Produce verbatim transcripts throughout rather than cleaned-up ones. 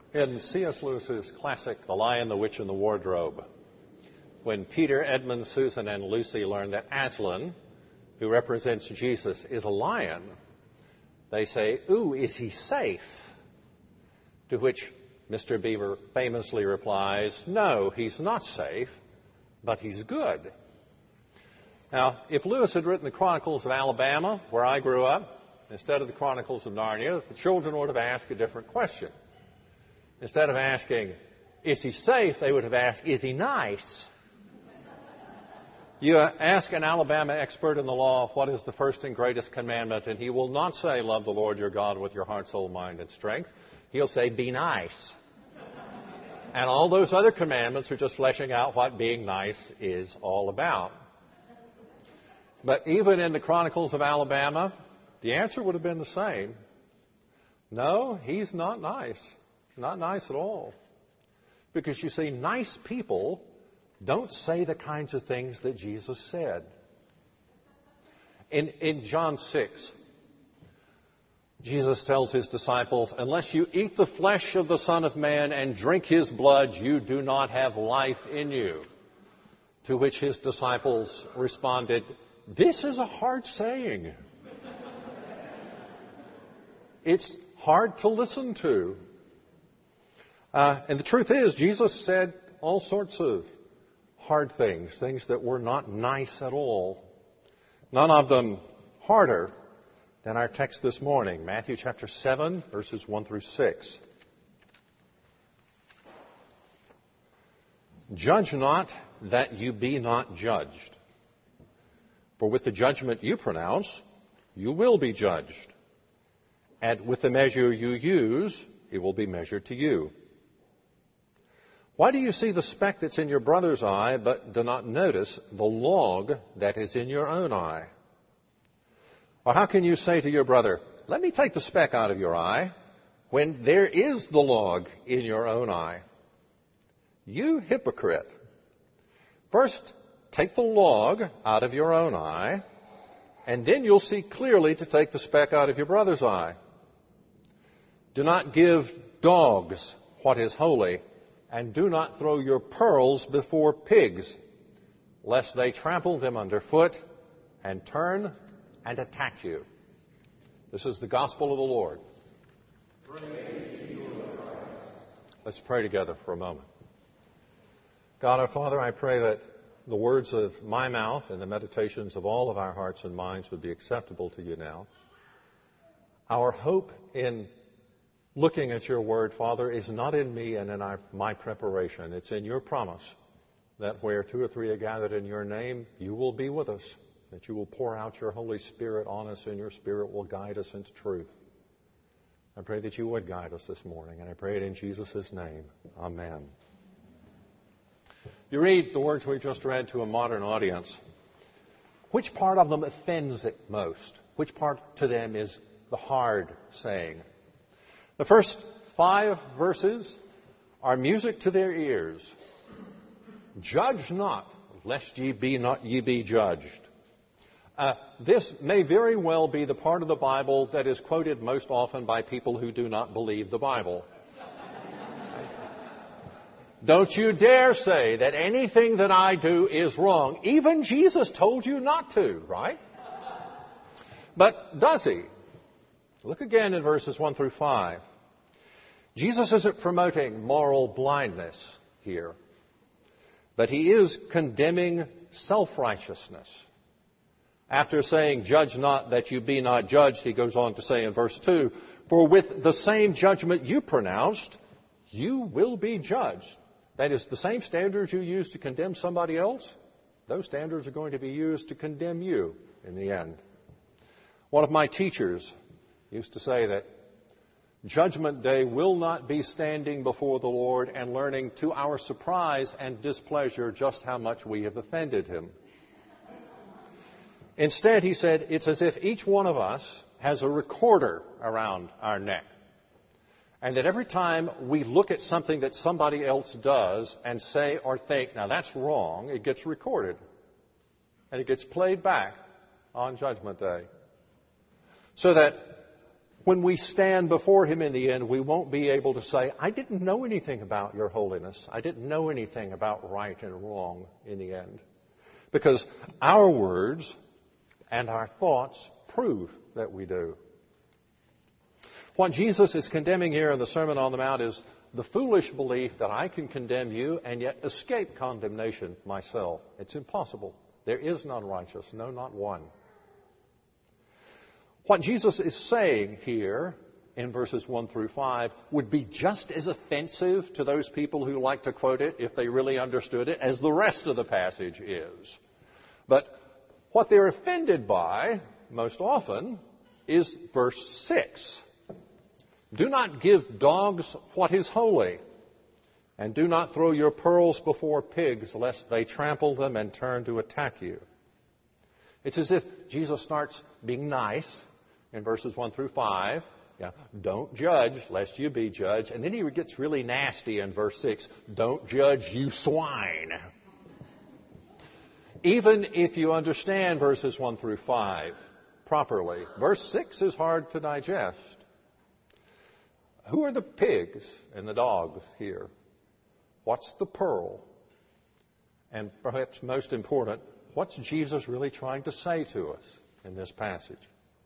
In C S Lewis's classic, The Lion, the Witch, and the Wardrobe, when Peter, Edmund, Susan, and Lucy learn that Aslan, who represents Jesus, is a lion, they say, "Ooh, is he safe?" To which Mister Beaver famously replies, "No, he's not safe, but he's good." Now, if Lewis had written the Chronicles of Alabama, where I grew up, instead of the Chronicles of Narnia, the children would have asked a different question. Instead of asking, "Is he safe?" they would have asked, "Is he nice?" You ask an Alabama expert in the law, what is the first and greatest commandment, and he will not say, "Love the Lord your God with your heart, soul, mind, and strength." He'll say, "Be nice." And all those other commandments are just fleshing out what being nice is all about. But even in the Chronicles of Alabama, the answer would have been the same. No, he's not nice. Not nice at all. Because you see, nice people don't say the kinds of things that Jesus said. In, in John six, Jesus tells his disciples, "Unless you eat the flesh of the Son of Man and drink his blood, you do not have life in you." To which his disciples responded, "This is a hard saying." It's hard to listen to. Uh, and the truth is, Jesus said all sorts of hard things, things that were not nice at all. None of them harder than our text this morning, Matthew chapter seven, verses one through six. "Judge not that you be not judged. For with the judgment you pronounce, you will be judged. And with the measure you use, it will be measured to you. Why do you see the speck that's in your brother's eye, but do not notice the log that is in your own eye? Or how can you say to your brother, 'Let me take the speck out of your eye,' when there is the log in your own eye? You hypocrite! First, take the log out of your own eye, and then you'll see clearly to take the speck out of your brother's eye. Do not give dogs what is holy, and do not throw your pearls before pigs, lest they trample them underfoot and turn and attack you." This is the gospel of the Lord. Praise to you, Lord Christ. Let's pray together for a moment. God our Father, I pray that the words of my mouth and the meditations of all of our hearts and minds would be acceptable to you now. Our hope in looking at your word, Father, is not in me and in our, my preparation. It's in your promise that where two or three are gathered in your name, you will be with us, that you will pour out your Holy Spirit on us, and your Spirit will guide us into truth. I pray that you would guide us this morning, and I pray it in Jesus' name. Amen. You read the words we've just read to a modern audience. Which part of them offends it most? Which part to them is the hard saying? The first five verses are music to their ears. "Judge not, lest ye be not ye be judged." Uh, this may very well be the part of the Bible that is quoted most often by people who do not believe the Bible. Don't you dare say that anything that I do is wrong. Even Jesus told you not to, right? But does he? Look again in verses one through five. Jesus isn't promoting moral blindness here, but he is condemning self-righteousness. After saying, "Judge not that you be not judged," he goes on to say in verse two, "For with the same judgment you pronounced, you will be judged." That is, the same standards you use to condemn somebody else, those standards are going to be used to condemn you in the end. One of my teachers used to say that Judgment Day will not be standing before the Lord and learning to our surprise and displeasure just how much we have offended him. Instead, he said, it's as if each one of us has a recorder around our neck. And that every time we look at something that somebody else does and say or think, "Now that's wrong," it gets recorded. And it gets played back on Judgment Day. So that when we stand before him in the end, we won't be able to say, I didn't know anything about your holiness. I didn't know anything about right and wrong in the end. Because our words and our thoughts prove that we do. What Jesus is condemning here in the Sermon on the Mount is the foolish belief that I can condemn you and yet escape condemnation myself. It's impossible. There is none righteous, no, not one. What Jesus is saying here in verses one through five would be just as offensive to those people who like to quote it if they really understood it as the rest of the passage is. But what they're offended by most often is verse six. Do not give dogs what is holy, and do not throw your pearls before pigs, lest they trample them and turn to attack you. It's as if Jesus starts being nice in verses one through five. Yeah, don't judge, lest you be judged. And then he gets really nasty in verse six. Don't judge, you swine. Even if you understand verses one through five properly, verse six is hard to digest. Who are the pigs and the dogs here? What's the pearl? And perhaps most important, what's Jesus really trying to say to us in this passage?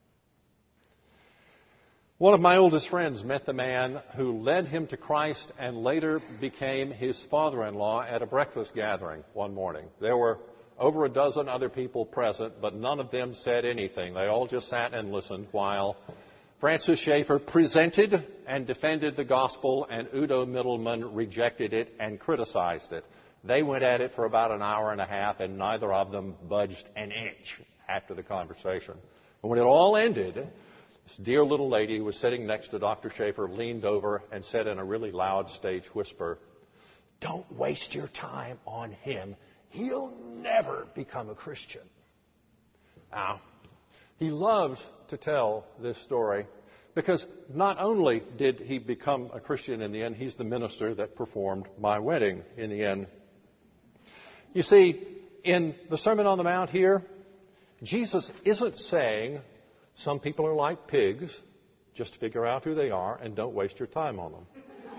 One of my oldest friends met the man who led him to Christ and later became his father-in-law at a breakfast gathering one morning. There were over a dozen other people present, but none of them said anything. They all just sat and listened while Francis Schaeffer presented and defended the gospel, and Udo Mittelman rejected it and criticized it. They went at it for about an hour and a half, and neither of them budged an inch after the conversation. And when it all ended, this dear little lady who was sitting next to Doctor Schaeffer leaned over and said in a really loud stage whisper, "Don't waste your time on him. He'll never become a Christian." Now, he loves to tell this story because not only did he become a Christian in the end, he's the minister that performed my wedding in the end. You see, in the Sermon on the Mount here, Jesus isn't saying some people are like pigs, just figure out who they are and don't waste your time on them.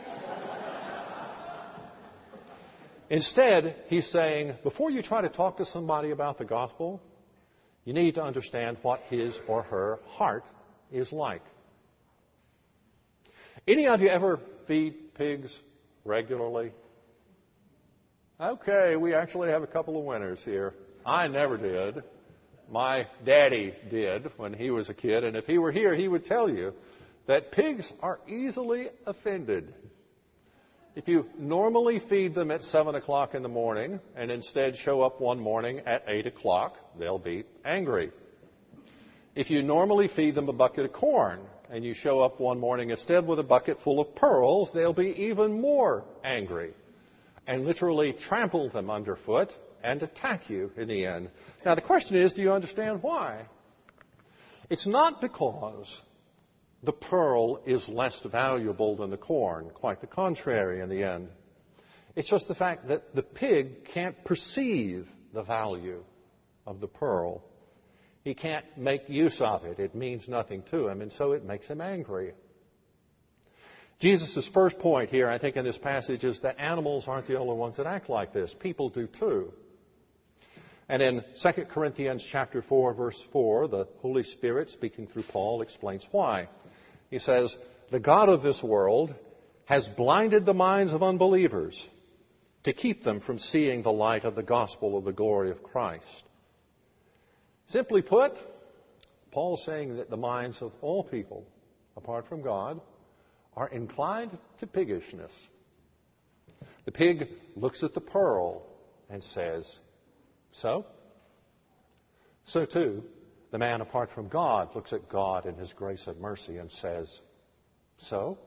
Instead, he's saying, before you try to talk to somebody about the gospel, you need to understand what his or her heart is like. Any of you ever feed pigs regularly? Okay, we actually have a couple of winners here. I never did. My daddy did when he was a kid, and if he were here, he would tell you that pigs are easily offended. If you normally feed them at seven o'clock in the morning and instead show up one morning at eight o'clock, they'll be angry. If you normally feed them a bucket of corn and you show up one morning instead with a bucket full of pearls, they'll be even more angry and literally trample them underfoot and attack you in the end. Now, the question is, do you understand why? It's not because the pearl is less valuable than the corn. Quite the contrary in the end. It's just the fact that the pig can't perceive the value of the pearl. He can't make use of it. It means nothing to him, and so it makes him angry. Jesus' first point here, I think, in this passage is that animals aren't the only ones that act like this. People do too. And in Second Corinthians chapter four, verse four, the Holy Spirit, speaking through Paul, explains why. He says, the God of this world has blinded the minds of unbelievers to keep them from seeing the light of the gospel of the glory of Christ. Simply put, Paul's saying that the minds of all people, apart from God, are inclined to piggishness. The pig looks at the pearl and says, so? So too, the man apart from God looks at God and his grace and mercy and says, so?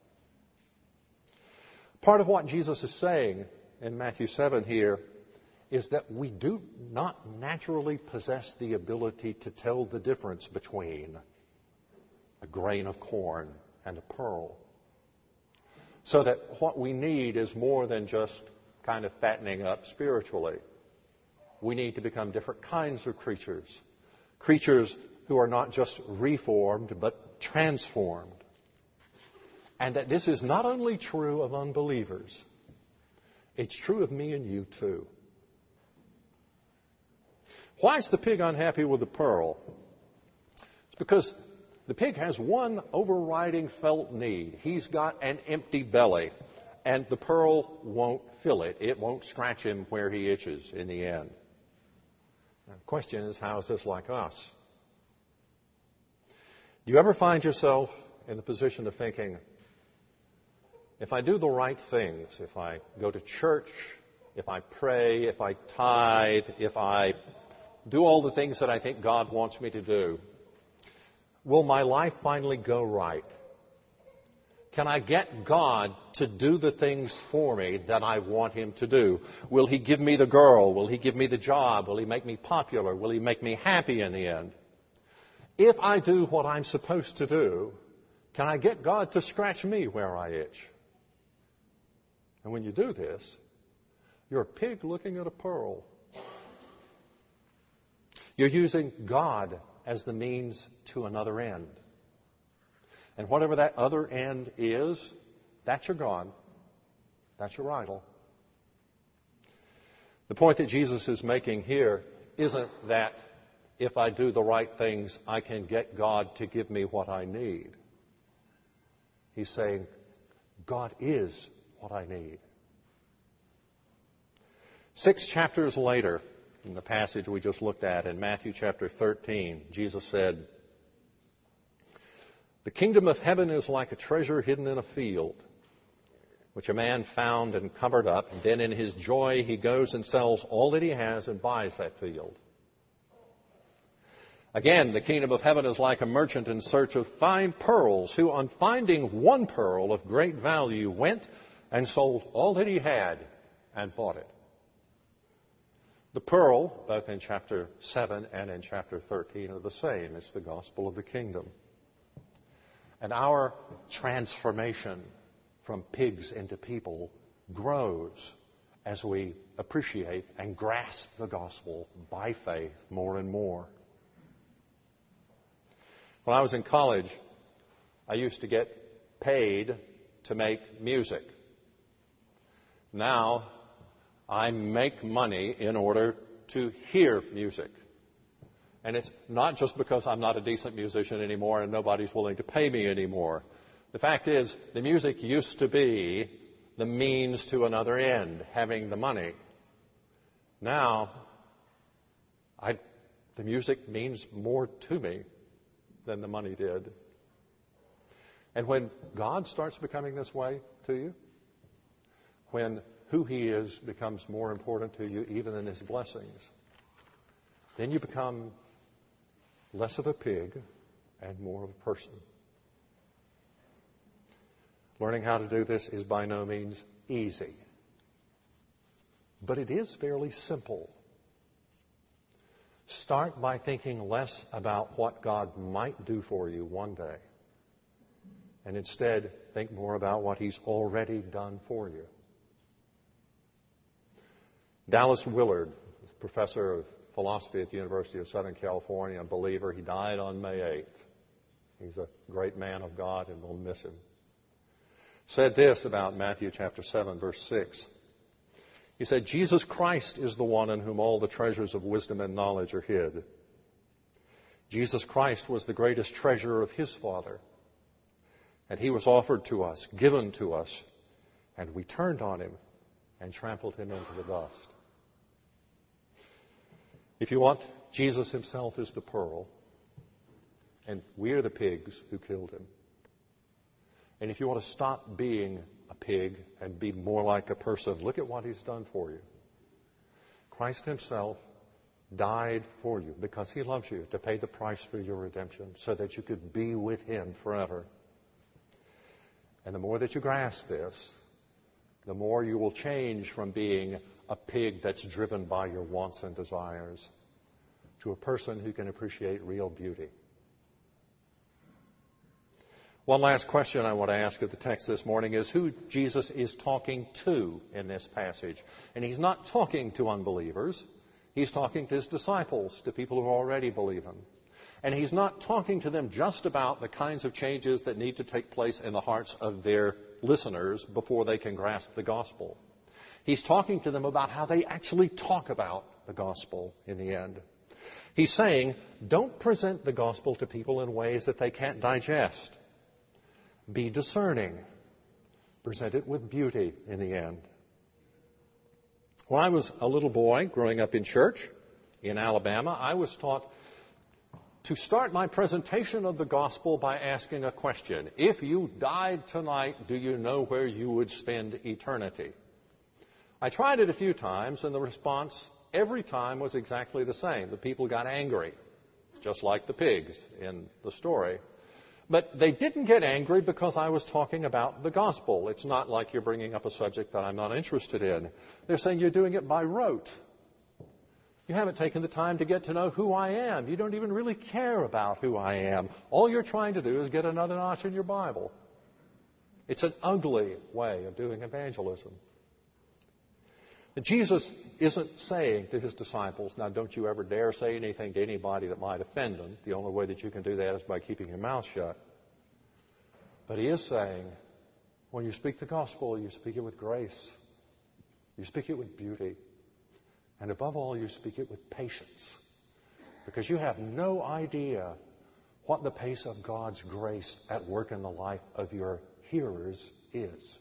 Part of what Jesus is saying in Matthew seven here is that we do not naturally possess the ability to tell the difference between a grain of corn and a pearl. So that what we need is more than just kind of fattening up spiritually. We need to become different kinds of creatures. Creatures who are not just reformed, but transformed. And that this is not only true of unbelievers, it's true of me and you too. Why is the pig unhappy with the pearl? It's because the pig has one overriding felt need. He's got an empty belly, and the pearl won't fill it. It won't scratch him where he itches in the end. Now, the question is, how is this like us? Do you ever find yourself in the position of thinking, if I do the right things, if I go to church, if I pray, if I tithe, if I do all the things that I think God wants me to do, will my life finally go right? Can I get God to do the things for me that I want Him to do? Will He give me the girl? Will He give me the job? Will He make me popular? Will He make me happy in the end? If I do what I'm supposed to do, can I get God to scratch me where I itch? And when you do this, you're a pig looking at a pearl. You're using God as the means to another end. And whatever that other end is, that's your God. That's your idol. The point that Jesus is making here isn't that if I do the right things, I can get God to give me what I need. He's saying, God is what I need. Six chapters later, in the passage we just looked at in Matthew chapter thirteen, Jesus said, "The kingdom of heaven is like a treasure hidden in a field, which a man found and covered up, and then in his joy he goes and sells all that he has and buys that field. Again, the kingdom of heaven is like a merchant in search of fine pearls, who on finding one pearl of great value went and sold all that he had and bought it." The pearl, both in chapter seven and in chapter thirteen, are the same. It's the gospel of the kingdom. And our transformation from pigs into people grows as we appreciate and grasp the gospel by faith more and more. When I was in college, I used to get paid to make music. Now, I make money in order to hear music. And it's not just because I'm not a decent musician anymore and nobody's willing to pay me anymore. The fact is, the music used to be the means to another end, having the money. Now, I, the music means more to me than the money did. And when God starts becoming this way to you, when who He is becomes more important to you even than His blessings, then you become less of a pig and more of a person. Learning how to do this is by no means easy, but it is fairly simple. Start by thinking less about what God might do for you one day, and instead think more about what He's already done for you. Dallas Willard, professor of philosophy at the University of Southern California, a believer, he died on May eighth. He's a great man of God, and we'll miss him. Said this about Matthew chapter seven, verse six. He said, "Jesus Christ is the one in whom all the treasures of wisdom and knowledge are hid. Jesus Christ was the greatest treasure of His Father, and He was offered to us, given to us, and we turned on Him and trampled Him into the dust." If you want, Jesus Himself is the pearl, and we're the pigs who killed Him. And if you want to stop being a pig and be more like a person, look at what He's done for you. Christ Himself died for you because He loves you, to pay the price for your redemption so that you could be with Him forever. And the more that you grasp this, the more you will change from being a pig that's driven by your wants and desires to a person who can appreciate real beauty. One last question I want to ask of the text this morning is who Jesus is talking to in this passage. And He's not talking to unbelievers. He's talking to His disciples, to people who already believe Him. And he's not talking to them just about the kinds of changes that need to take place in the hearts of their listeners before they can grasp the gospel. He's talking to them about how they actually talk about the gospel in the end. He's saying, don't present the gospel to people in ways that they can't digest. Be discerning. Present it with beauty in the end. When I was a little boy growing up in church in Alabama, I was taught to start my presentation of the gospel by asking a question. If you died tonight, do you know where you would spend eternity? I tried it a few times, and the response every time was exactly the same. The people got angry, just like the pigs in the story. But they didn't get angry because I was talking about the gospel. It's not like you're bringing up a subject that I'm not interested in. They're saying you're doing it by rote. You haven't taken the time to get to know who I am. You don't even really care about who I am. All you're trying to do is get another notch in your Bible. It's an ugly way of doing evangelism. Jesus isn't saying to his disciples, now don't you ever dare say anything to anybody that might offend them. The only way that you can do that is by keeping your mouth shut. But he is saying, when you speak the gospel, you speak it with grace. You speak it with beauty. And above all, you speak it with patience. Because you have no idea what the pace of God's grace at work in the life of your hearers is.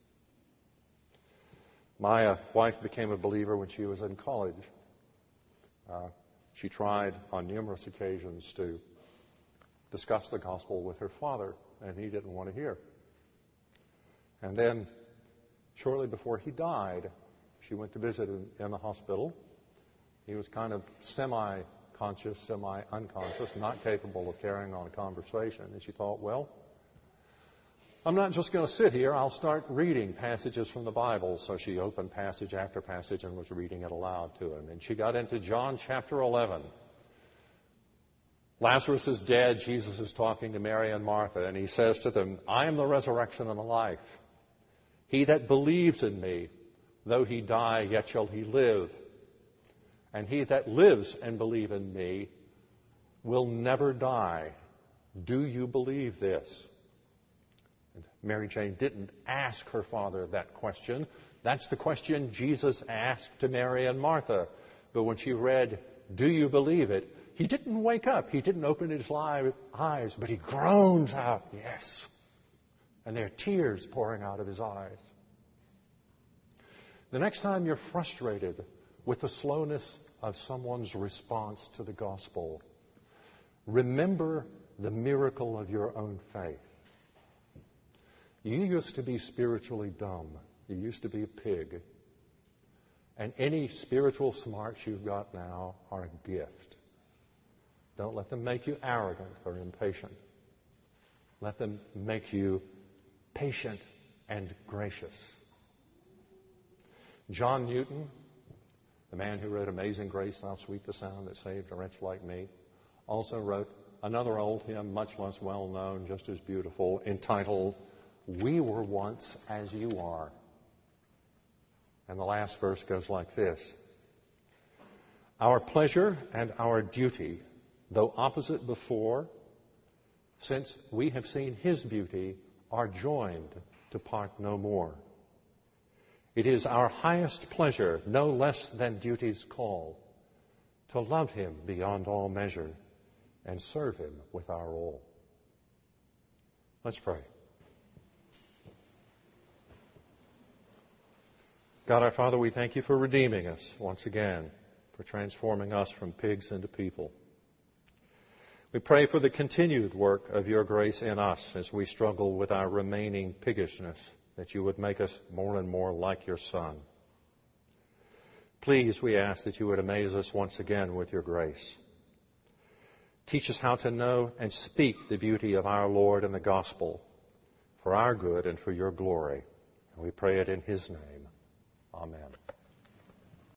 My uh, wife became a believer when she was in college. Uh, she tried on numerous occasions to discuss the gospel with her father, and he didn't want to hear. And then, shortly before he died, she went to visit him in the hospital. He was kind of semi-conscious, semi-unconscious, not capable of carrying on a conversation. And she thought, well, I'm not just going to sit here. I'll start reading passages from the Bible. So she opened passage after passage and was reading it aloud to him. And she got into John chapter eleven. Lazarus is dead. Jesus is talking to Mary and Martha. And he says to them, I am the resurrection and the life. He that believes in me, though he die, yet shall he live. And he that lives and believes in me will never die. Do you believe this? Mary Jane didn't ask her father that question. That's the question Jesus asked to Mary and Martha. But when she read, do you believe it? He didn't wake up. He didn't open his eyes, but he groans out, yes. And there are tears pouring out of his eyes. The next time you're frustrated with the slowness of someone's response to the gospel, remember the miracle of your own faith. You used to be spiritually dumb. You used to be a pig. And any spiritual smarts you've got now are a gift. Don't let them make you arrogant or impatient. Let them make you patient and gracious. John Newton, the man who wrote Amazing Grace, how sweet the sound that saved a wretch like me, also wrote another old hymn, much less well known, just as beautiful, entitled, We Were Once As You Are. And the last verse goes like this. Our pleasure and our duty, though opposite before, since we have seen his beauty, are joined to part no more. It is our highest pleasure, no less than duty's call, to love him beyond all measure and serve him with our all. Let's pray. God our Father, we thank you for redeeming us once again, for transforming us from pigs into people. We pray for the continued work of your grace in us as we struggle with our remaining piggishness, that you would make us more and more like your Son. Please, we ask that you would amaze us once again with your grace. Teach us how to know and speak the beauty of our Lord and the gospel for our good and for your glory. And we pray it in his name. Amen.